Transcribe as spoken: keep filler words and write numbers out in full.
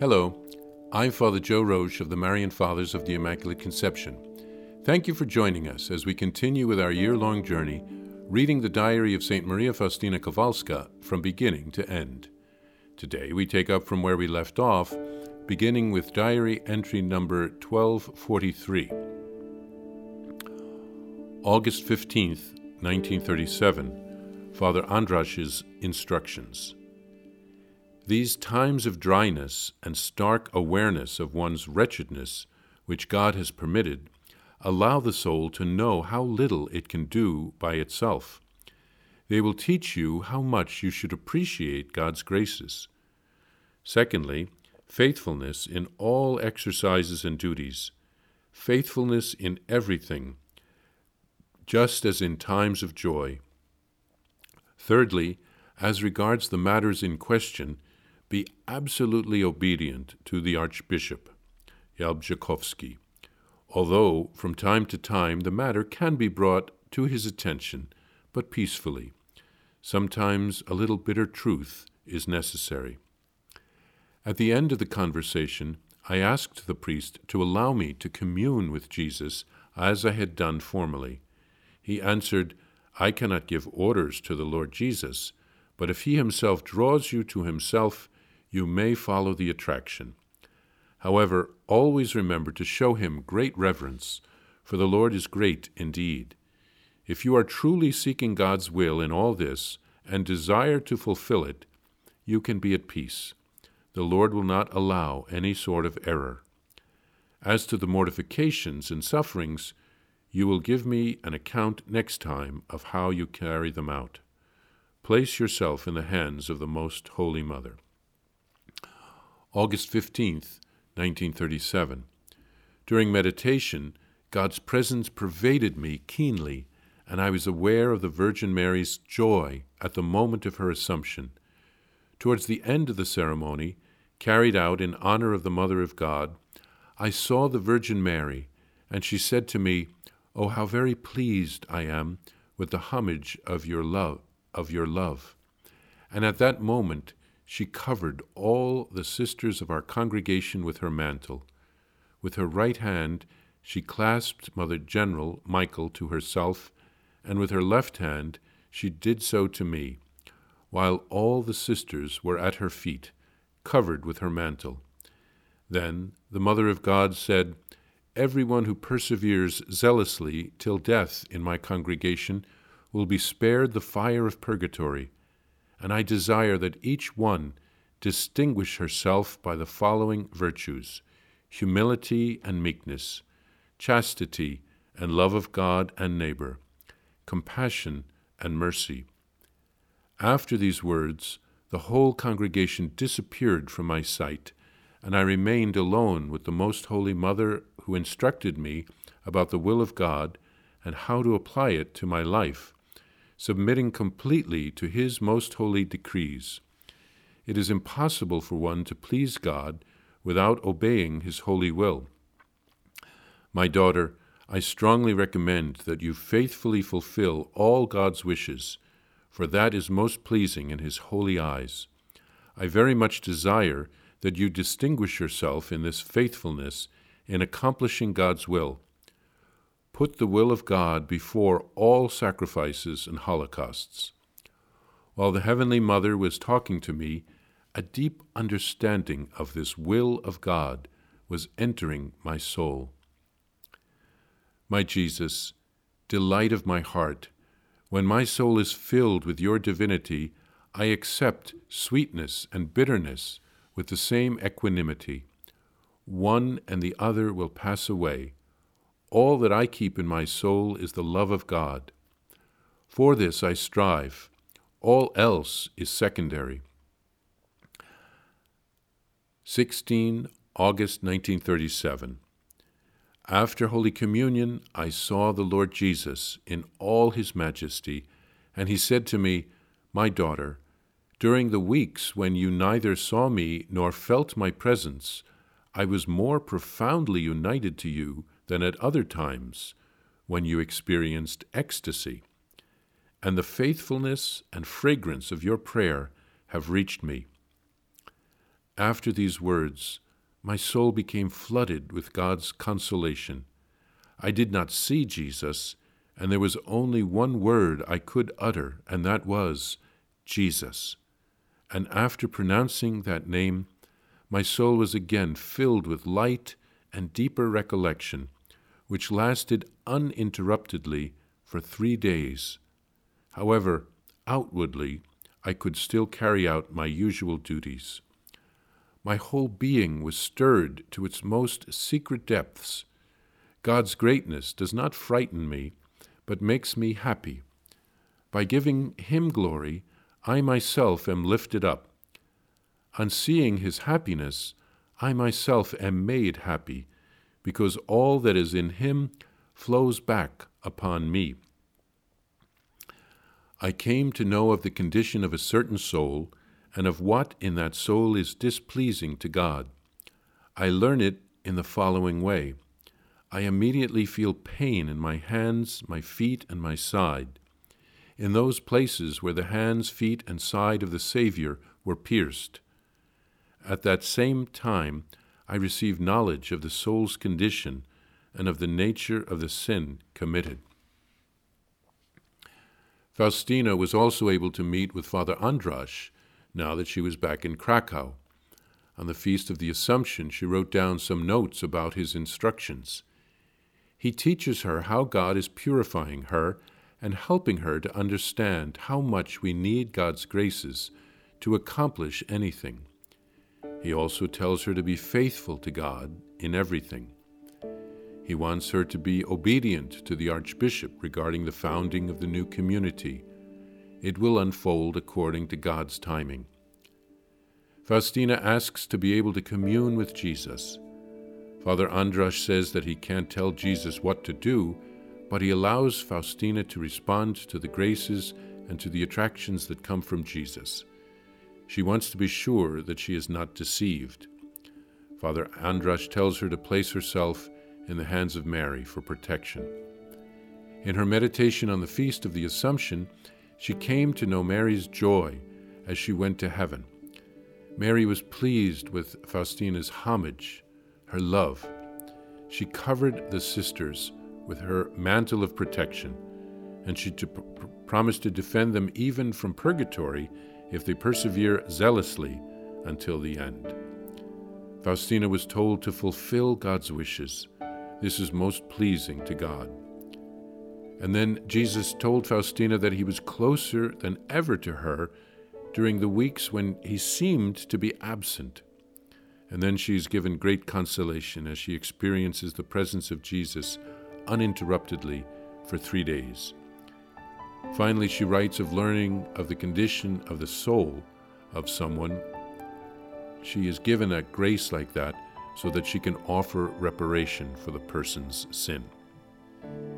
Hello, I'm Father Joe Roche of the Marian Fathers of the Immaculate Conception. Thank you for joining us as we continue with our year-long journey reading the diary of Saint Maria Faustina Kowalska from beginning to end. Today we take up from where we left off, beginning with diary entry number twelve forty-three. August fifteenth, nineteen thirty-seven, Father Andrasz's instructions. These times of dryness and stark awareness of one's wretchedness, which God has permitted, allow the soul to know how little it can do by itself. They will teach you how much you should appreciate God's graces. Secondly, faithfulness in all exercises and duties, faithfulness in everything, just as in times of joy. Thirdly, as regards the matters in question, be absolutely obedient to the Archbishop, Jalbrzykowski, although from time to time the matter can be brought to his attention, but peacefully. Sometimes a little bitter truth is necessary. At the end of the conversation, I asked the priest to allow me to commune with Jesus as I had done formerly. He answered, "I cannot give orders to the Lord Jesus, but if he himself draws you to himself, you may follow the attraction. However, always remember to show him great reverence, for the Lord is great indeed. If you are truly seeking God's will in all this and desire to fulfill it, you can be at peace. The Lord will not allow any sort of error. As to the mortifications and sufferings, you will give me an account next time of how you carry them out. Place yourself in the hands of the Most Holy Mother." August fifteenth, nineteen thirty-seven. During meditation, God's presence pervaded me keenly, and I was aware of the Virgin Mary's joy at the moment of her Assumption. Towards the end of the ceremony, carried out in honor of the Mother of God, I saw the Virgin Mary, and she said to me, "Oh, how very pleased I am with the homage of your love, of your love." And at that moment, she covered all the sisters of our congregation with her mantle. With her right hand, she clasped Mother General Michael to herself, and with her left hand, she did so to me, while all the sisters were at her feet, covered with her mantle. Then the Mother of God said, "Everyone who perseveres zealously till death in my congregation will be spared the fire of purgatory, and I desire that each one distinguish herself by the following virtues: humility and meekness, chastity and love of God and neighbor, compassion and mercy." After these words, the whole congregation disappeared from my sight, and I remained alone with the Most Holy Mother, who instructed me about the will of God and how to apply it to my life, submitting completely to his most holy decrees. It is impossible for one to please God without obeying his holy will. My daughter, I strongly recommend that you faithfully fulfill all God's wishes, for that is most pleasing in his holy eyes. I very much desire that you distinguish yourself in this faithfulness in accomplishing God's will. Put the will of God before all sacrifices and holocausts. While the Heavenly Mother was talking to me, a deep understanding of this will of God was entering my soul. My Jesus, delight of my heart, when my soul is filled with your divinity, I accept sweetness and bitterness with the same equanimity. One and the other will pass away. All that I keep in my soul is the love of God. For this I strive. All else is secondary. sixteen August nineteen thirty-seven. After Holy Communion, I saw the Lord Jesus in all his majesty, and he said to me, "My daughter, during the weeks when you neither saw me nor felt my presence, I was more profoundly united to you than at other times, when you experienced ecstasy. And the faithfulness and fragrance of your prayer have reached me. After these words, my soul became flooded with God's consolation. I did not see Jesus, and there was only one word I could utter, and that was, Jesus. And after pronouncing that name, my soul was again filled with light and deeper recollection, which lasted uninterruptedly for three days. However, outwardly, I could still carry out my usual duties. My whole being was stirred to its most secret depths. God's greatness does not frighten me, but makes me happy. By giving Him glory, I myself am lifted up. On seeing His happiness, I myself am made happy, because all that is in Him flows back upon me. I came to know of the condition of a certain soul, and of what in that soul is displeasing to God. I learn it in the following way. I immediately feel pain in my hands, my feet, and my side, in those places where the hands, feet, and side of the Savior were pierced. At that same time, I receive knowledge of the soul's condition and of the nature of the sin committed. Faustina was also able to meet with Father Andras now that she was back in Krakow. On the Feast of the Assumption, she wrote down some notes about his instructions. He teaches her how God is purifying her and helping her to understand how much we need God's graces to accomplish anything. He also tells her to be faithful to God in everything. He wants her to be obedient to the Archbishop regarding the founding of the new community. It will unfold according to God's timing. Faustina asks to be able to commune with Jesus. Father Andras says that he can't tell Jesus what to do, but he allows Faustina to respond to the graces and to the attractions that come from Jesus. She wants to be sure that she is not deceived. Father Andras tells her to place herself in the hands of Mary for protection. In her meditation on the Feast of the Assumption, she came to know Mary's joy as she went to heaven. Mary was pleased with Faustina's homage, her love. She covered the sisters with her mantle of protection, and she t- pr- promised to defend them even from purgatory if they persevere zealously until the end. Faustina was told to fulfill God's wishes. This is most pleasing to God. And then Jesus told Faustina that he was closer than ever to her during the weeks when he seemed to be absent. And then she is given great consolation as she experiences the presence of Jesus uninterruptedly for three days. Finally, she writes of learning of the condition of the soul of someone. She is given a grace like that so that she can offer reparation for the person's sin.